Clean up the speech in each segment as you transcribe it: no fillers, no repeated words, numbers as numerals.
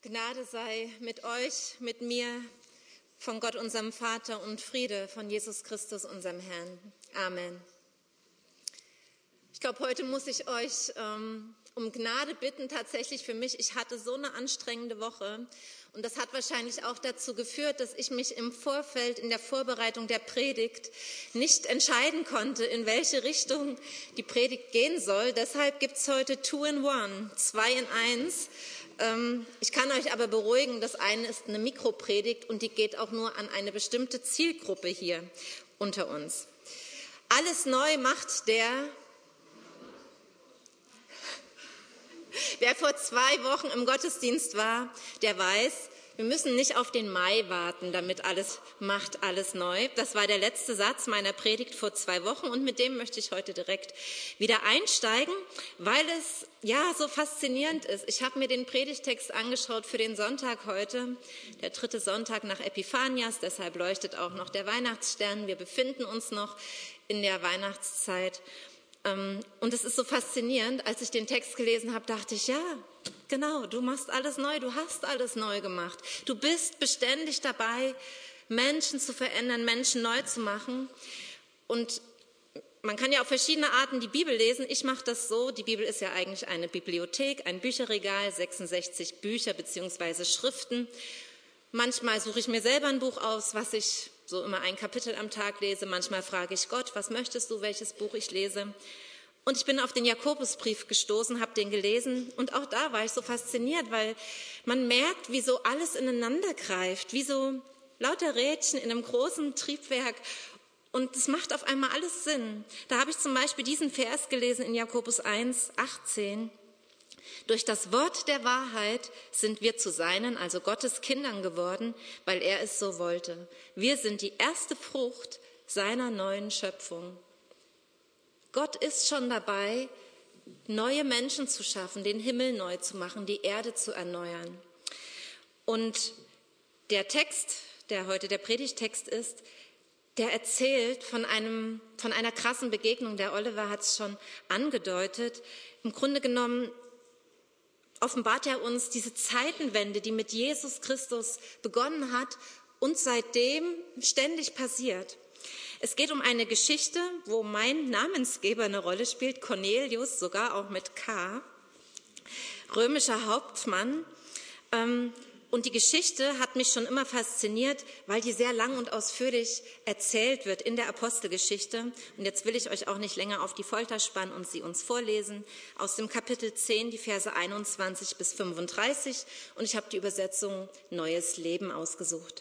Gnade sei mit euch, mit mir, von Gott, unserem Vater, und Friede von Jesus Christus, unserem Herrn. Amen. Ich glaube, heute muss ich euch um Gnade bitten, tatsächlich für mich. Ich hatte so eine anstrengende Woche und das hat wahrscheinlich auch dazu geführt, dass ich mich im Vorfeld in der Vorbereitung der Predigt nicht entscheiden konnte, in welche Richtung die Predigt gehen soll. Deshalb gibt es heute 2 in 1, 2 in 1. Ich kann euch aber beruhigen, das eine ist eine Mikropredigt und die geht auch nur an eine bestimmte Zielgruppe hier unter uns. Alles neu macht der... Wer vor 2 Wochen im Gottesdienst war, der weiß, wir müssen nicht auf den Mai warten, damit alles macht alles neu. Das war der letzte Satz meiner Predigt vor 2 Wochen und mit dem möchte ich heute direkt wieder einsteigen, weil es ja so faszinierend ist. Ich habe mir den Predigtext angeschaut für den Sonntag heute, der 3. Sonntag nach Epiphanias, deshalb leuchtet auch noch der Weihnachtsstern. Wir befinden uns noch in der Weihnachtszeit. Und es ist so faszinierend, als ich den Text gelesen habe, dachte ich, ja, genau, du machst alles neu, du hast alles neu gemacht. Du bist beständig dabei, Menschen zu verändern, Menschen neu zu machen. Und man kann ja auf verschiedene Arten die Bibel lesen. Ich mache das so, die Bibel ist ja eigentlich eine Bibliothek, ein Bücherregal, 66 Bücher bzw. Schriften. Manchmal suche ich mir selber ein Buch aus, was ich so immer ein Kapitel am Tag lese. Manchmal frage ich Gott, was möchtest du, welches Buch ich lese? Und ich bin auf den Jakobusbrief gestoßen, habe den gelesen und auch da war ich so fasziniert, weil man merkt, wie so alles ineinander greift, wie so lauter Rädchen in einem großen Triebwerk und es macht auf einmal alles Sinn. Da habe ich zum Beispiel diesen Vers gelesen in Jakobus 1, 18. Durch das Wort der Wahrheit sind wir zu seinen, also Gottes Kindern geworden, weil er es so wollte. Wir sind die erste Frucht seiner neuen Schöpfung. Gott ist schon dabei, neue Menschen zu schaffen, den Himmel neu zu machen, die Erde zu erneuern. Und der Text, der heute der Predigtext ist, der erzählt von einer krassen Begegnung. Der Oliver hat es schon angedeutet. Im Grunde genommen offenbart er uns diese Zeitenwende, die mit Jesus Christus begonnen hat und seitdem ständig passiert. Es geht um eine Geschichte, wo mein Namensgeber eine Rolle spielt, Cornelius, sogar auch mit K, römischer Hauptmann. Und die Geschichte hat mich schon immer fasziniert, weil die sehr lang und ausführlich erzählt wird in der Apostelgeschichte. Und jetzt will ich euch auch nicht länger auf die Folter spannen und sie uns vorlesen. Aus dem Kapitel 10, die Verse 21 bis 35. Und ich habe die Übersetzung Neues Leben ausgesucht.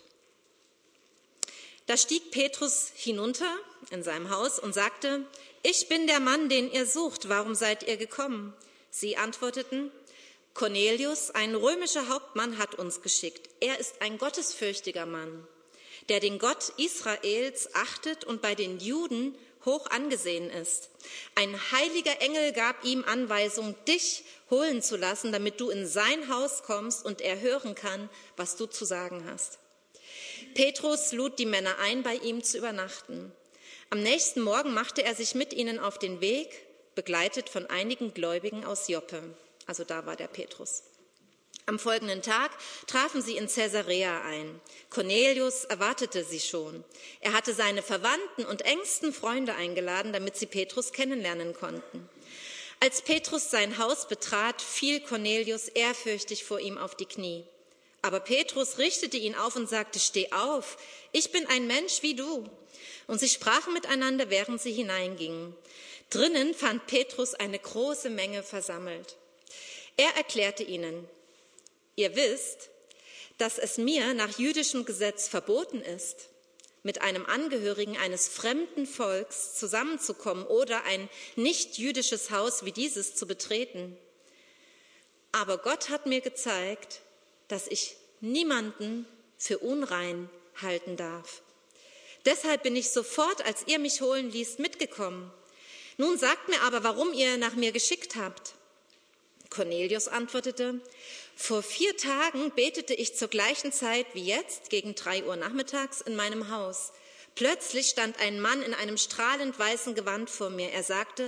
Da stieg Petrus hinunter in seinem Haus und sagte, ich bin der Mann, den ihr sucht. Warum seid ihr gekommen? Sie antworteten, Cornelius, ein römischer Hauptmann, hat uns geschickt. Er ist ein gottesfürchtiger Mann, der den Gott Israels achtet und bei den Juden hoch angesehen ist. Ein heiliger Engel gab ihm Anweisung, dich holen zu lassen, damit du in sein Haus kommst und er hören kann, was du zu sagen hast. Petrus lud die Männer ein, bei ihm zu übernachten. Am nächsten Morgen machte er sich mit ihnen auf den Weg, begleitet von einigen Gläubigen aus Joppe. Also da war der Petrus. Am folgenden Tag trafen sie in Caesarea ein. Cornelius erwartete sie schon. Er hatte seine Verwandten und engsten Freunde eingeladen, damit sie Petrus kennenlernen konnten. Als Petrus sein Haus betrat, fiel Cornelius ehrfürchtig vor ihm auf die Knie. Aber Petrus richtete ihn auf und sagte, steh auf, ich bin ein Mensch wie du. Und sie sprachen miteinander, während sie hineingingen. Drinnen fand Petrus eine große Menge versammelt. Er erklärte ihnen, ihr wisst, dass es mir nach jüdischem Gesetz verboten ist, mit einem Angehörigen eines fremden Volks zusammenzukommen oder ein nicht-jüdisches Haus wie dieses zu betreten. Aber Gott hat mir gezeigt, dass ich niemanden für unrein halten darf. Deshalb bin ich sofort, als ihr mich holen ließt, mitgekommen. Nun sagt mir aber, warum ihr nach mir geschickt habt. Cornelius antwortete, vor 4 Tagen betete ich zur gleichen Zeit wie jetzt, gegen 3 Uhr nachmittags, in meinem Haus. Plötzlich stand ein Mann in einem strahlend weißen Gewand vor mir. Er sagte,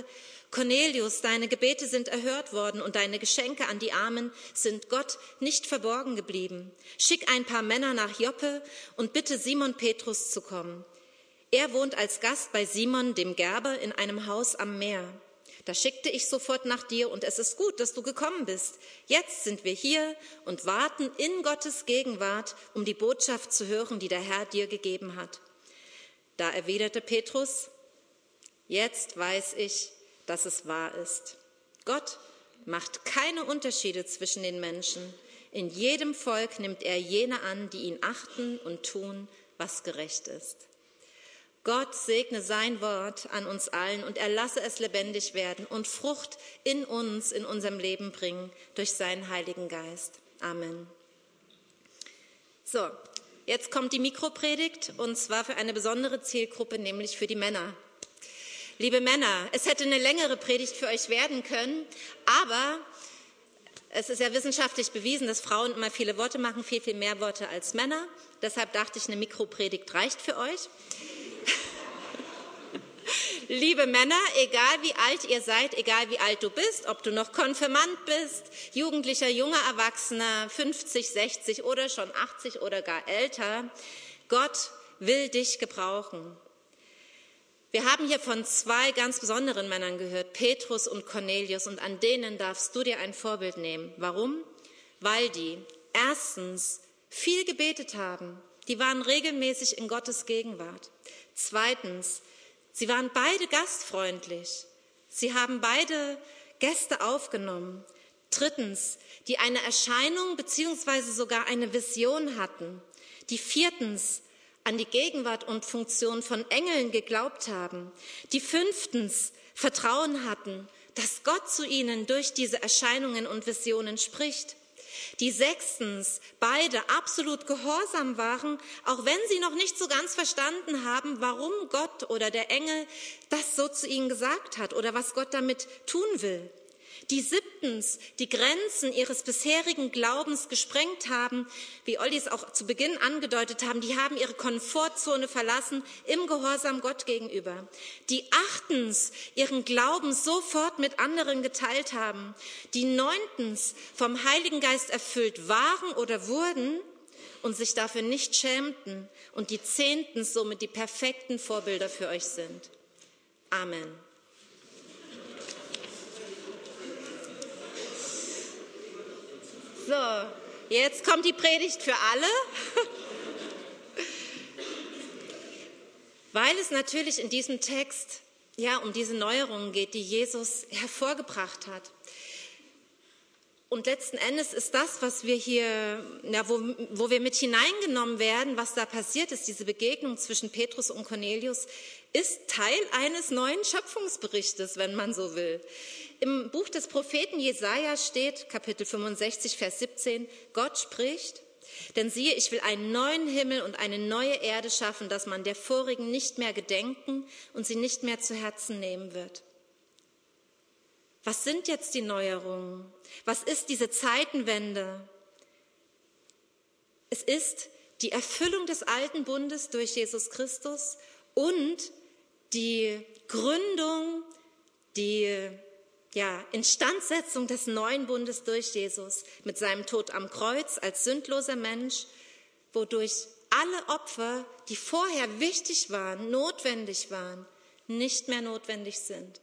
Cornelius, deine Gebete sind erhört worden und deine Geschenke an die Armen sind Gott nicht verborgen geblieben. Schick ein paar Männer nach Joppe und bitte Simon Petrus zu kommen. Er wohnt als Gast bei Simon, dem Gerber, in einem Haus am Meer. Da schickte ich sofort nach dir und es ist gut, dass du gekommen bist. Jetzt sind wir hier und warten in Gottes Gegenwart, um die Botschaft zu hören, die der Herr dir gegeben hat. Da erwiderte Petrus, jetzt weiß ich, dass es wahr ist. Gott macht keine Unterschiede zwischen den Menschen. In jedem Volk nimmt er jene an, die ihn achten und tun, was gerecht ist. Gott segne sein Wort an uns allen und er lasse es lebendig werden und Frucht in uns, in unserem Leben bringen durch seinen Heiligen Geist. Amen. So, jetzt kommt die Mikropredigt und zwar für eine besondere Zielgruppe, nämlich für die Männer. Liebe Männer, es hätte eine längere Predigt für euch werden können, aber es ist ja wissenschaftlich bewiesen, dass Frauen immer viele Worte machen, viel, viel mehr Worte als Männer. Deshalb dachte ich, eine Mikropredigt reicht für euch. Liebe Männer, egal wie alt ihr seid, egal wie alt du bist, ob du noch Konfirmand bist, Jugendlicher, junger Erwachsener, 50, 60 oder schon 80 oder gar älter, Gott will dich gebrauchen. Wir haben hier von zwei ganz besonderen Männern gehört, Petrus und Cornelius, und an denen darfst du dir ein Vorbild nehmen. Warum? Weil die erstens viel gebetet haben. Die waren regelmäßig in Gottes Gegenwart. Zweitens, sie waren beide gastfreundlich. Sie haben beide Gäste aufgenommen. Drittens, die eine Erscheinung bzw. sogar eine Vision hatten. Die viertens, an die Gegenwart und Funktion von Engeln geglaubt haben, die fünftens Vertrauen hatten, dass Gott zu ihnen durch diese Erscheinungen und Visionen spricht, die sechstens beide absolut gehorsam waren, auch wenn sie noch nicht so ganz verstanden haben, warum Gott oder der Engel das so zu ihnen gesagt hat oder was Gott damit tun will. Die siebtens die Grenzen ihres bisherigen Glaubens gesprengt haben, wie Olli es auch zu Beginn angedeutet haben, die haben ihre Komfortzone verlassen im Gehorsam Gott gegenüber. Die achtens ihren Glauben sofort mit anderen geteilt haben. Die neuntens vom Heiligen Geist erfüllt waren oder wurden und sich dafür nicht schämten. Und die zehntens somit die perfekten Vorbilder für euch sind. Amen. So, jetzt kommt die Predigt für alle, weil es natürlich in diesem Text um diese Neuerungen geht, die Jesus hervorgebracht hat. Und letzten Endes ist das, was wir hier, wo wir mit hineingenommen werden, was da passiert ist, diese Begegnung zwischen Petrus und Cornelius, ist Teil eines neuen Schöpfungsberichtes, wenn man so will. Im Buch des Propheten Jesaja steht, Kapitel 65, Vers 17, Gott spricht, denn siehe, ich will einen neuen Himmel und eine neue Erde schaffen, dass man der vorigen nicht mehr gedenken und sie nicht mehr zu Herzen nehmen wird. Was sind jetzt die Neuerungen? Was ist diese Zeitenwende? Es ist die Erfüllung des alten Bundes durch Jesus Christus und die Gründung, die Instandsetzung des neuen Bundes durch Jesus mit seinem Tod am Kreuz als sündloser Mensch, wodurch alle Opfer, die vorher wichtig waren, notwendig waren, nicht mehr notwendig sind.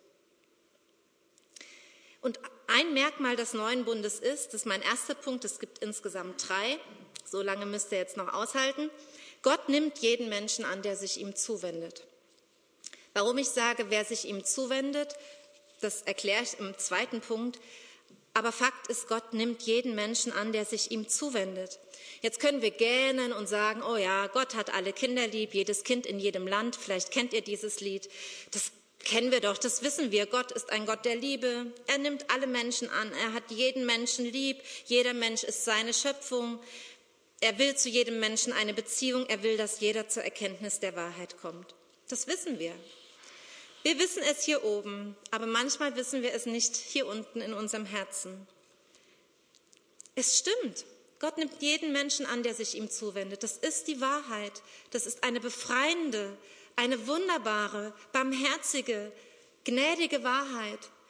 Und ein Merkmal des neuen Bundes ist, das ist mein erster Punkt, es gibt insgesamt 3, so lange müsst ihr jetzt noch aushalten, Gott nimmt jeden Menschen an, der sich ihm zuwendet. Warum ich sage, wer sich ihm zuwendet, das erkläre ich im zweiten Punkt. Aber Fakt ist, Gott nimmt jeden Menschen an, der sich ihm zuwendet. Jetzt können wir gähnen und sagen, oh ja, Gott hat alle Kinder lieb, jedes Kind in jedem Land. Vielleicht kennt ihr dieses Lied. Das kennen wir doch, das wissen wir. Gott ist ein Gott der Liebe. Er nimmt alle Menschen an. Er hat jeden Menschen lieb. Jeder Mensch ist seine Schöpfung. Er will zu jedem Menschen eine Beziehung. Er will, dass jeder zur Erkenntnis der Wahrheit kommt. Das wissen wir. Wir wissen es hier oben, aber manchmal wissen wir es nicht hier unten in unserem Herzen. Es stimmt, Gott nimmt jeden Menschen an, der sich ihm zuwendet. Das ist die Wahrheit. Das ist eine befreiende, eine wunderbare, barmherzige, gnädige Wahrheit.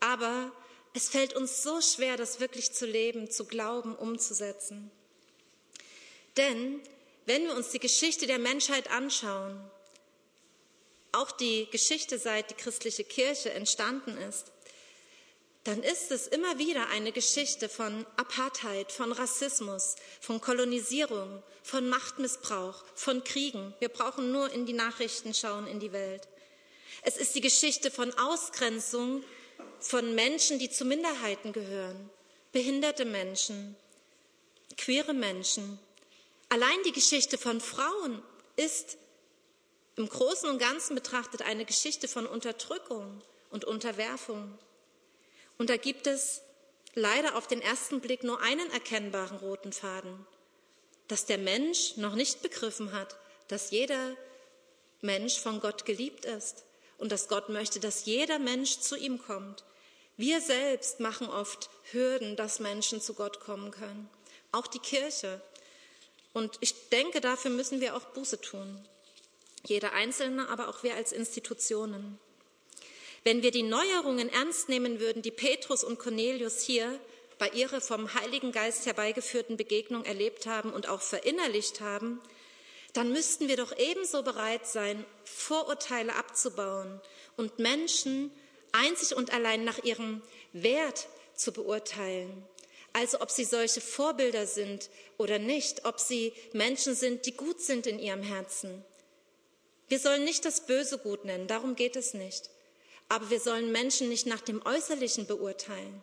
aber es fällt uns so schwer, das wirklich zu leben, zu glauben, umzusetzen. Denn wenn wir uns die Geschichte der Menschheit anschauen, auch die Geschichte, seit die christliche Kirche entstanden ist, dann ist es immer wieder eine Geschichte von Apartheid, von Rassismus, von Kolonisierung, von Machtmissbrauch, von Kriegen. Wir brauchen nur in die Nachrichten schauen, in die Welt. Es ist die Geschichte von Ausgrenzung von Menschen, die zu Minderheiten gehören, behinderte Menschen, queere Menschen. Allein die Geschichte von Frauen ist im Großen und Ganzen betrachtet eine Geschichte von Unterdrückung und Unterwerfung. Und da gibt es leider auf den ersten Blick nur einen erkennbaren roten Faden, dass der Mensch noch nicht begriffen hat, dass jeder Mensch von Gott geliebt ist und dass Gott möchte, dass jeder Mensch zu ihm kommt. Wir selbst machen oft Hürden, dass Menschen zu Gott kommen können, auch die Kirche. Und ich denke, dafür müssen wir auch Buße tun. Jeder Einzelne, aber auch wir als Institutionen. Wenn wir die Neuerungen ernst nehmen würden, die Petrus und Cornelius hier bei ihrer vom Heiligen Geist herbeigeführten Begegnung erlebt haben und auch verinnerlicht haben, dann müssten wir doch ebenso bereit sein, Vorurteile abzubauen und Menschen einzig und allein nach ihrem Wert zu beurteilen. Also ob sie solche Vorbilder sind oder nicht, ob sie Menschen sind, die gut sind in ihrem Herzen. Wir sollen nicht das Böse gut nennen, darum geht es nicht. Aber wir sollen Menschen nicht nach dem Äußerlichen beurteilen.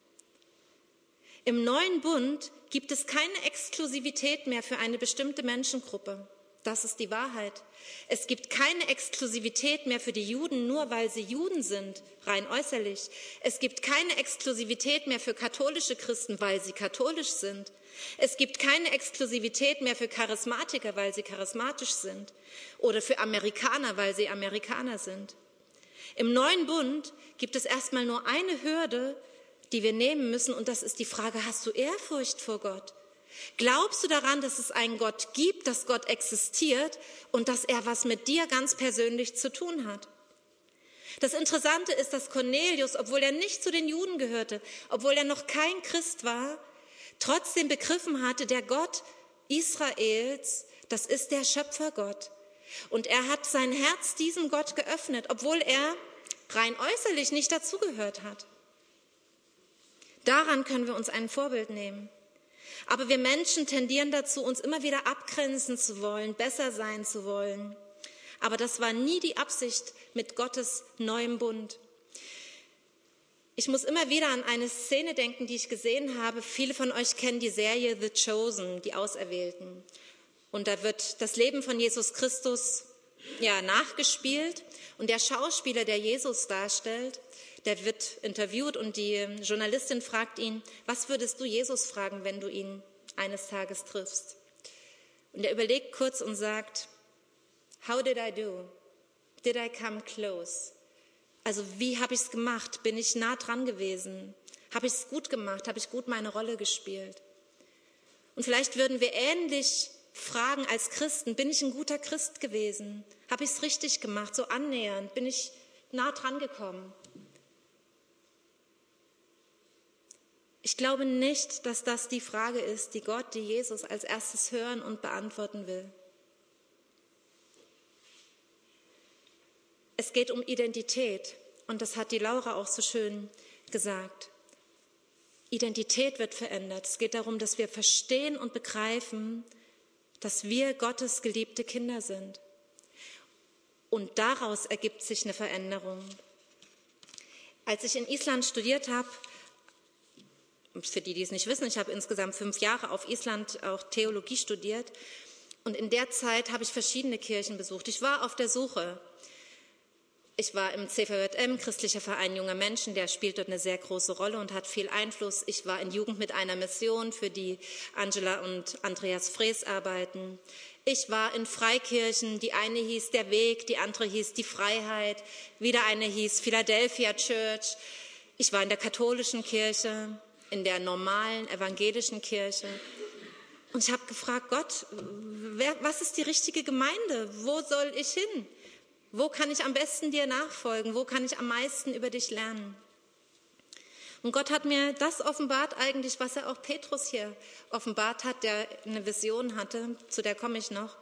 Im neuen Bund gibt es keine Exklusivität mehr für eine bestimmte Menschengruppe. Das ist die Wahrheit. Es gibt keine Exklusivität mehr für die Juden, nur weil sie Juden sind, rein äußerlich. Es gibt keine Exklusivität mehr für katholische Christen, weil sie katholisch sind. Es gibt keine Exklusivität mehr für Charismatiker, weil sie charismatisch sind. Oder für Amerikaner, weil sie Amerikaner sind. Im neuen Bund gibt es erstmal nur eine Hürde, die wir nehmen müssen, und das ist die Frage, hast du Ehrfurcht vor Gott? Glaubst du daran, dass es einen Gott gibt, dass Gott existiert und dass er was mit dir ganz persönlich zu tun hat? Das Interessante ist, dass Cornelius, obwohl er nicht zu den Juden gehörte, obwohl er noch kein Christ war, trotzdem begriffen hatte, der Gott Israels, das ist der Schöpfergott. Und er hat sein Herz diesem Gott geöffnet, obwohl er rein äußerlich nicht dazugehört hat. Daran können wir uns ein Vorbild nehmen. Aber wir Menschen tendieren dazu, uns immer wieder abgrenzen zu wollen, besser sein zu wollen. Aber das war nie die Absicht mit Gottes neuem Bund. Ich muss immer wieder an eine Szene denken, die ich gesehen habe. Viele von euch kennen die Serie The Chosen, die Auserwählten. Und da wird das Leben von Jesus Christus nachgespielt. Und der Schauspieler, der Jesus darstellt, der wird interviewt und die Journalistin fragt ihn, was würdest du Jesus fragen, wenn du ihn eines Tages triffst? Und er überlegt kurz und sagt, how did I do? Did I come close? Also wie habe ich es gemacht? Bin ich nah dran gewesen? Habe ich es gut gemacht? Habe ich gut meine Rolle gespielt? Und vielleicht würden wir ähnlich fragen als Christen, bin ich ein guter Christ gewesen? Habe ich es richtig gemacht? So annähernd? Bin ich nah dran gekommen? Ich glaube nicht, dass das die Frage ist, die Jesus als erstes hören und beantworten will. Es geht um Identität und das hat die Laura auch so schön gesagt. Identität wird verändert. Es geht darum, dass wir verstehen und begreifen, dass wir Gottes geliebte Kinder sind. Und daraus ergibt sich eine Veränderung. Als ich in Island studiert habe, für die es nicht wissen, ich habe insgesamt 5 Jahre auf Island auch Theologie studiert und in der Zeit habe ich verschiedene Kirchen besucht. Ich war auf der Suche. Ich war im CVJM, Christlicher Verein junger Menschen, der spielt dort eine sehr große Rolle und hat viel Einfluss. Ich war in Jugend mit einer Mission, für die Angela und Andreas Frees arbeiten. Ich war in Freikirchen, die eine hieß Der Weg, die andere hieß Die Freiheit, wieder eine hieß Philadelphia Church. Ich war in der katholischen Kirche, in der normalen evangelischen Kirche. Und ich habe gefragt, Gott, was ist die richtige Gemeinde? Wo soll ich hin? Wo kann ich am besten dir nachfolgen? Wo kann ich am meisten über dich lernen? Und Gott hat mir das offenbart eigentlich, was er auch Petrus hier offenbart hat, der eine Vision hatte, zu der komme ich noch.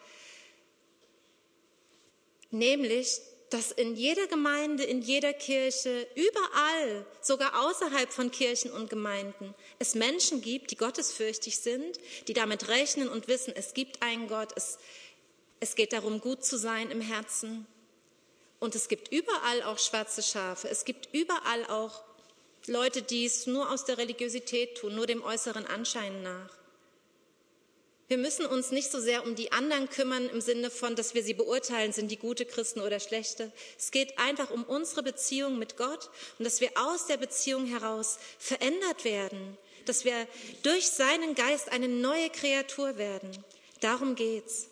Nämlich, dass in jeder Gemeinde, in jeder Kirche, überall, sogar außerhalb von Kirchen und Gemeinden, es Menschen gibt, die gottesfürchtig sind, die damit rechnen und wissen, es gibt einen Gott, es geht darum, gut zu sein im Herzen. Und es gibt überall auch schwarze Schafe, es gibt überall auch Leute, die es nur aus der Religiosität tun, nur dem äußeren Anschein nach. Wir müssen uns nicht so sehr um die anderen kümmern im Sinne von, dass wir sie beurteilen, sind die gute Christen oder schlechte. Es geht einfach um unsere Beziehung mit Gott und dass wir aus der Beziehung heraus verändert werden, dass wir durch seinen Geist eine neue Kreatur werden. Darum geht's.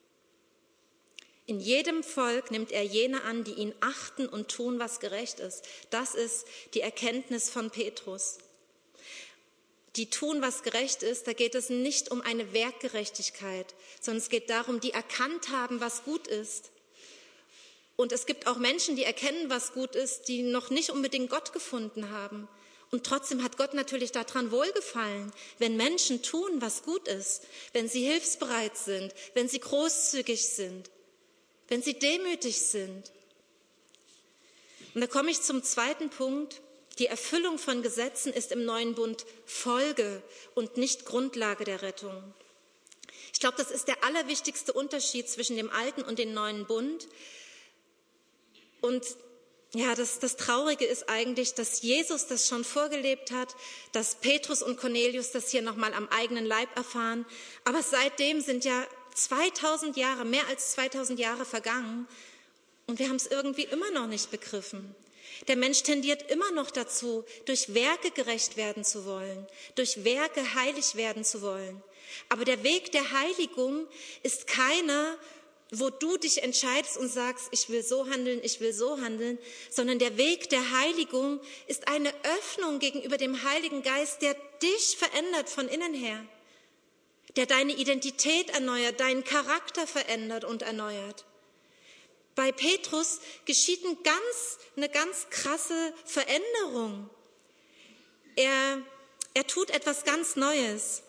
In jedem Volk nimmt er jene an, die ihn achten und tun, was gerecht ist. Das ist die Erkenntnis von Petrus. Die tun, was gerecht ist, da geht es nicht um eine Werkgerechtigkeit, sondern es geht darum, die erkannt haben, was gut ist. Und es gibt auch Menschen, die erkennen, was gut ist, die noch nicht unbedingt Gott gefunden haben. Und trotzdem hat Gott natürlich daran wohlgefallen, wenn Menschen tun, was gut ist, wenn sie hilfsbereit sind, wenn sie großzügig sind, wenn sie demütig sind. Und da komme ich zum zweiten Punkt. Die Erfüllung von Gesetzen ist im neuen Bund Folge und nicht Grundlage der Rettung. Ich glaube, das ist der allerwichtigste Unterschied zwischen dem alten und dem neuen Bund. Und ja, das Traurige ist eigentlich, dass Jesus das schon vorgelebt hat, dass Petrus und Cornelius das hier nochmal am eigenen Leib erfahren. Aber seitdem sind ja 2000 Jahre, mehr als 2000 Jahre vergangen und wir haben es irgendwie immer noch nicht begriffen. Der Mensch tendiert immer noch dazu, durch Werke gerecht werden zu wollen, durch Werke heilig werden zu wollen. Aber der Weg der Heiligung ist keiner, wo du dich entscheidest und sagst, ich will so handeln, sondern der Weg der Heiligung ist eine Öffnung gegenüber dem Heiligen Geist, der dich verändert von innen her, der deine Identität erneuert, deinen Charakter verändert und erneuert. Bei Petrus geschieht eine ganz krasse Veränderung. Er tut etwas ganz Neues.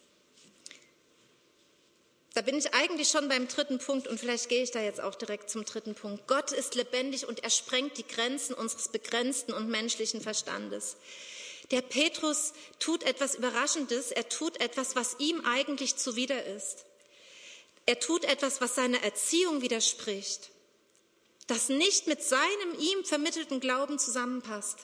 Da bin ich eigentlich schon beim dritten Punkt und vielleicht gehe ich da jetzt auch direkt zum dritten Punkt. Gott ist lebendig und er sprengt die Grenzen unseres begrenzten und menschlichen Verstandes. Der Petrus tut etwas Überraschendes, er tut etwas, was ihm eigentlich zuwider ist. Er tut etwas, was seiner Erziehung widerspricht, das nicht mit seinem ihm vermittelten Glauben zusammenpasst.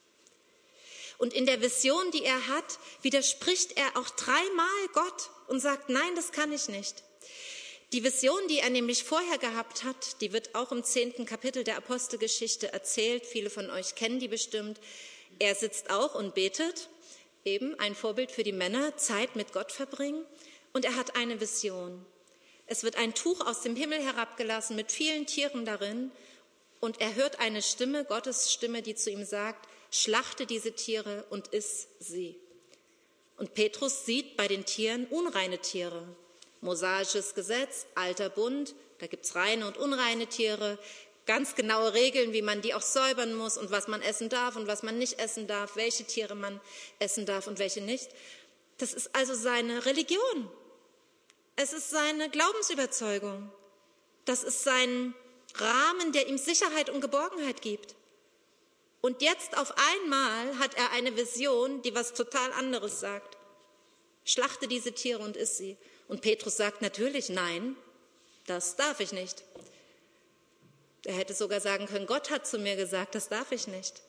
Und in der Vision, die er hat, widerspricht er auch 3-mal Gott und sagt, nein, das kann ich nicht. Die Vision, die er nämlich vorher gehabt hat, die wird auch im 10. Kapitel der Apostelgeschichte erzählt. Viele von euch kennen die bestimmt. Er sitzt auch und betet, eben ein Vorbild für die Männer, Zeit mit Gott verbringen. Und er hat eine Vision. Es wird ein Tuch aus dem Himmel herabgelassen mit vielen Tieren darin. Und er hört eine Stimme, Gottes Stimme, die zu ihm sagt, schlachte diese Tiere und iss sie. Und Petrus sieht bei den Tieren unreine Tiere. Mosaisches Gesetz, alter Bund, da gibt's reine und unreine Tiere, ganz genaue Regeln, wie man die auch säubern muss und was man essen darf und was man nicht essen darf, welche Tiere man essen darf und welche nicht. Das ist also seine Religion. Es ist seine Glaubensüberzeugung. Das ist sein Rahmen, der ihm Sicherheit und Geborgenheit gibt. Und jetzt auf einmal hat er eine Vision, die was total anderes sagt. Schlachte diese Tiere und iss sie. Und Petrus sagt natürlich, nein, das darf ich nicht. Er hätte sogar sagen können, Gott hat zu mir gesagt, das darf ich nicht.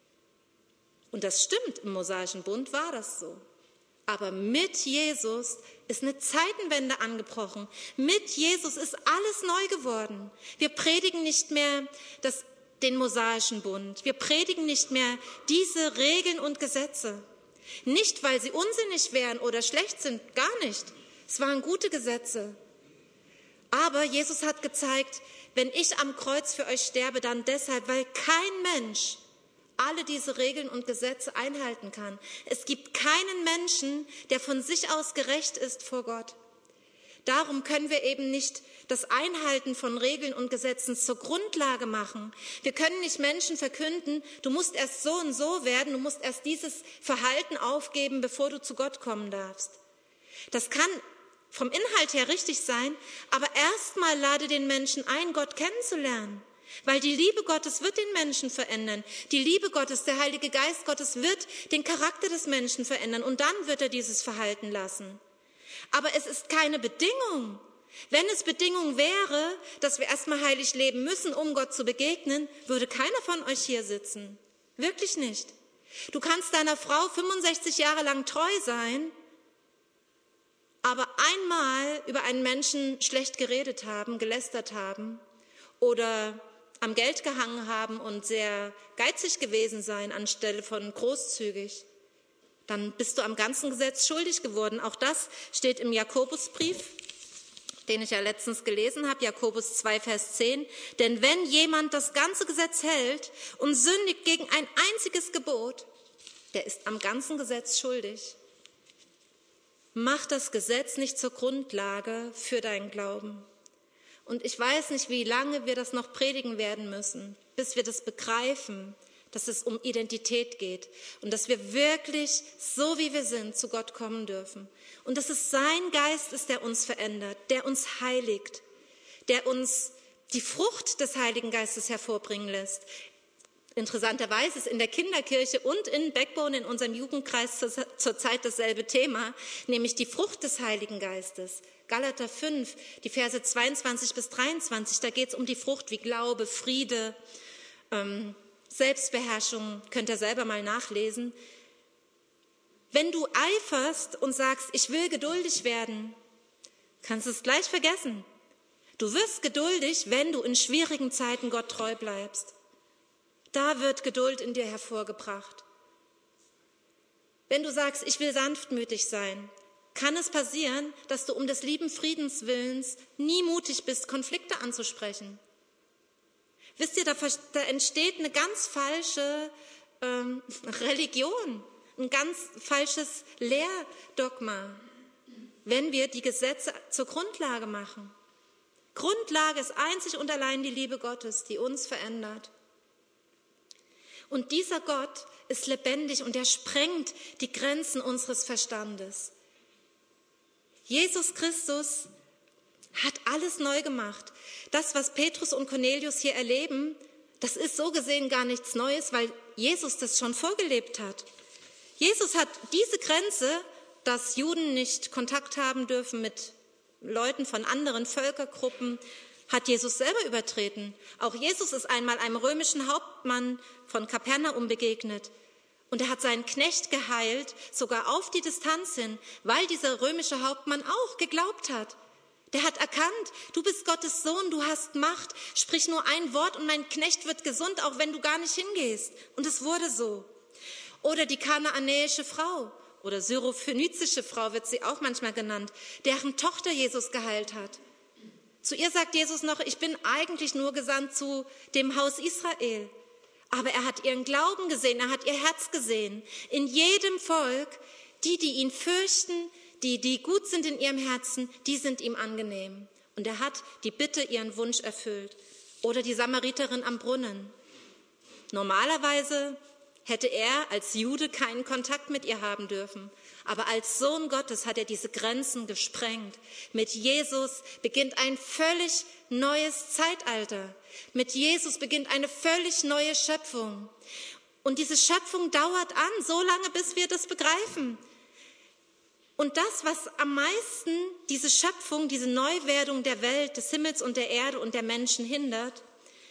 Und das stimmt, im Mosaischen Bund war das so. Aber mit Jesus ist eine Zeitenwende angebrochen. Mit Jesus ist alles neu geworden. Wir predigen nicht mehr den Mosaischen Bund. Wir predigen nicht mehr diese Regeln und Gesetze. Nicht, weil sie unsinnig wären oder schlecht sind, gar nicht. Es waren gute Gesetze. Aber Jesus hat gezeigt, wenn ich am Kreuz für euch sterbe, dann deshalb, weil kein Mensch alle diese Regeln und Gesetze einhalten kann. Es gibt keinen Menschen, der von sich aus gerecht ist vor Gott. Darum können wir eben nicht das Einhalten von Regeln und Gesetzen zur Grundlage machen. Wir können nicht Menschen verkünden, du musst erst so und so werden, du musst erst dieses Verhalten aufgeben, bevor du zu Gott kommen darfst. Das kann vom Inhalt her richtig sein, aber erstmal lade den Menschen ein, Gott kennenzulernen. Weil die Liebe Gottes wird den Menschen verändern. Die Liebe Gottes, der Heilige Geist Gottes wird den Charakter des Menschen verändern und dann wird er dieses Verhalten lassen. Aber es ist keine Bedingung. Wenn es Bedingung wäre, dass wir erstmal heilig leben müssen, um Gott zu begegnen, würde keiner von euch hier sitzen. Wirklich nicht. Du kannst deiner Frau 65 Jahre lang treu sein, aber einmal über einen Menschen schlecht geredet haben, gelästert haben oder am Geld gehangen haben und sehr geizig gewesen sein anstelle von großzügig, dann bist du am ganzen Gesetz schuldig geworden. Auch das steht im Jakobusbrief, den ich ja letztens gelesen habe, Jakobus 2, Vers 10. Denn wenn jemand das ganze Gesetz hält und sündigt gegen ein einziges Gebot, der ist am ganzen Gesetz schuldig. Mach das Gesetz nicht zur Grundlage für deinen Glauben. Und ich weiß nicht, wie lange wir das noch predigen werden müssen, bis wir das begreifen, dass es um Identität geht und dass wir wirklich, so wie wir sind, zu Gott kommen dürfen. Und dass es sein Geist ist, der uns verändert, der uns heiligt, der uns die Frucht des Heiligen Geistes hervorbringen lässt. Interessanterweise ist in der Kinderkirche und in Backbone, in unserem Jugendkreis zurzeit dasselbe Thema, nämlich die Frucht des Heiligen Geistes. Galater 5, die Verse 22 bis 23, da geht es um die Frucht wie Glaube, Friede, Selbstbeherrschung, könnt ihr selber mal nachlesen. Wenn du eiferst und sagst, ich will geduldig werden, kannst du es gleich vergessen. Du wirst geduldig, wenn du in schwierigen Zeiten Gott treu bleibst. Da wird Geduld in dir hervorgebracht. Wenn du sagst, ich will sanftmütig sein, kann es passieren, dass du um des lieben Friedens Willens nie mutig bist, Konflikte anzusprechen. Wisst ihr, da entsteht eine ganz falsche Religion, ein ganz falsches Lehrdogma, wenn wir die Gesetze zur Grundlage machen. Grundlage ist einzig und allein die Liebe Gottes, die uns verändert. Und dieser Gott ist lebendig und er sprengt die Grenzen unseres Verstandes. Jesus Christus hat alles neu gemacht. Das, was Petrus und Cornelius hier erleben, das ist so gesehen gar nichts Neues, weil Jesus das schon vorgelebt hat. Jesus hat diese Grenze, dass Juden nicht Kontakt haben dürfen mit Leuten von anderen Völkergruppen, hat Jesus selber übertreten. Auch Jesus ist einmal einem römischen Hauptmann von Kapernaum begegnet. Und er hat seinen Knecht geheilt, sogar auf die Distanz hin, weil dieser römische Hauptmann auch geglaubt hat. Der hat erkannt, du bist Gottes Sohn, du hast Macht, sprich nur ein Wort und mein Knecht wird gesund, auch wenn du gar nicht hingehst. Und es wurde so. Oder die kanaanäische Frau oder syrophönizische Frau wird sie auch manchmal genannt, deren Tochter Jesus geheilt hat. Zu ihr sagt Jesus noch, ich bin eigentlich nur gesandt zu dem Haus Israel. Aber er hat ihren Glauben gesehen, er hat ihr Herz gesehen. In jedem Volk, die ihn fürchten, die gut sind in ihrem Herzen, die sind ihm angenehm. Und er hat die Bitte, ihren Wunsch erfüllt. Oder die Samariterin am Brunnen. Normalerweise hätte er als Jude keinen Kontakt mit ihr haben dürfen. Aber als Sohn Gottes hat er diese Grenzen gesprengt. Mit Jesus beginnt ein völlig neues Zeitalter. Mit Jesus beginnt eine völlig neue Schöpfung. Und diese Schöpfung dauert an, so lange, bis wir das begreifen. Und das, was am meisten diese Schöpfung, diese Neuwerdung der Welt, des Himmels und der Erde und der Menschen hindert,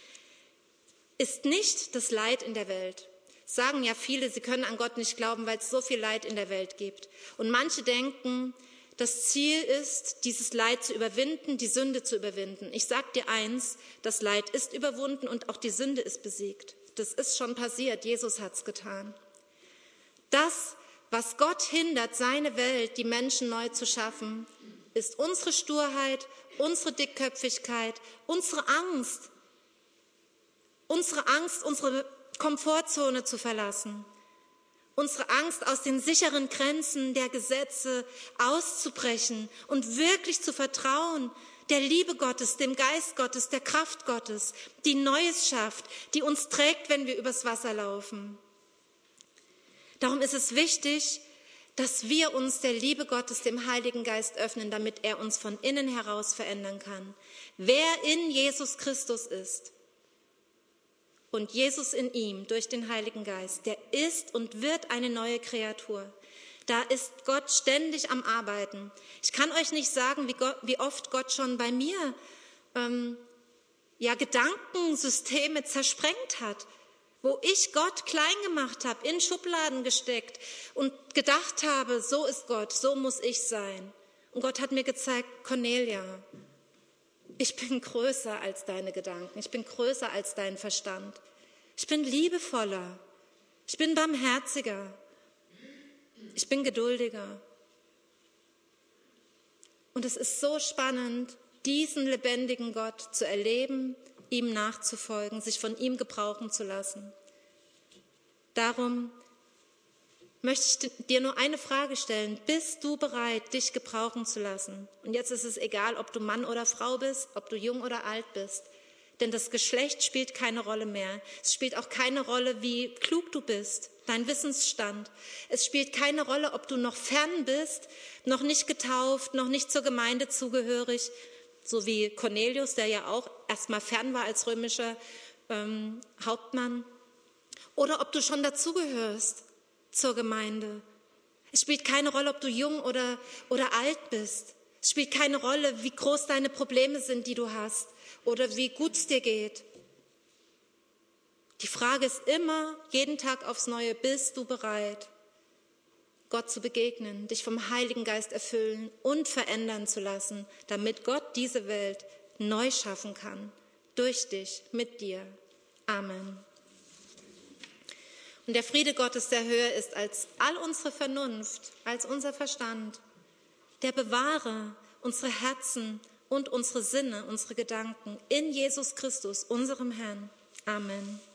ist nicht das Leid in der Welt. Sagen ja viele, sie können an Gott nicht glauben, weil es so viel Leid in der Welt gibt. Und manche denken, das Ziel ist, dieses Leid zu überwinden, die Sünde zu überwinden. Ich sage dir eins, das Leid ist überwunden und auch die Sünde ist besiegt. Das ist schon passiert, Jesus hat es getan. Das, was Gott hindert, seine Welt, die Menschen neu zu schaffen, ist unsere Sturheit, unsere Dickköpfigkeit, unsere Angst, unsere Komfortzone zu verlassen. unsere Angst aus den sicheren Grenzen der Gesetze auszubrechen und wirklich zu vertrauen, der Liebe Gottes, dem Geist Gottes, der Kraft Gottes, die Neues schafft, die uns trägt, wenn wir übers Wasser laufen. Darum ist es wichtig, dass wir uns der Liebe Gottes, dem Heiligen Geist öffnen, damit er uns von innen heraus verändern kann. Wer in Jesus Christus ist und Jesus in ihm durch den Heiligen Geist, der ist und wird eine neue Kreatur. Da ist Gott ständig am Arbeiten. Ich kann euch nicht sagen, wie oft Gott schon bei mir Gedankensysteme zersprengt hat, wo ich Gott klein gemacht habe, in Schubladen gesteckt und gedacht habe, so ist Gott, so muss ich sein. Und Gott hat mir gezeigt, Cornelia, ich bin größer als deine Gedanken, ich bin größer als dein Verstand. Ich bin liebevoller, ich bin barmherziger, ich bin geduldiger. Und es ist so spannend, diesen lebendigen Gott zu erleben, ihm nachzufolgen, sich von ihm gebrauchen zu lassen. Darum möchte ich dir nur eine Frage stellen. Bist du bereit, dich gebrauchen zu lassen? Und jetzt ist es egal, ob du Mann oder Frau bist, ob du jung oder alt bist. Denn das Geschlecht spielt keine Rolle mehr. Es spielt auch keine Rolle, wie klug du bist, dein Wissensstand. Es spielt keine Rolle, ob du noch fern bist, noch nicht getauft, noch nicht zur Gemeinde zugehörig, so wie Cornelius, der ja auch erstmal fern war als römischer Hauptmann. Oder ob du schon dazugehörst zur Gemeinde. Es spielt keine Rolle, ob du jung oder alt bist. Es spielt keine Rolle, wie groß deine Probleme sind, die du hast, oder wie gut es dir geht. Die Frage ist immer, jeden Tag aufs Neue, bist du bereit, Gott zu begegnen, dich vom Heiligen Geist erfüllen und verändern zu lassen, damit Gott diese Welt neu schaffen kann, durch dich, mit dir. Amen. Und der Friede Gottes, der höher ist als all unsere Vernunft, als unser Verstand, der bewahre unsere Herzen und unsere Sinne, unsere Gedanken in Jesus Christus, unserem Herrn. Amen.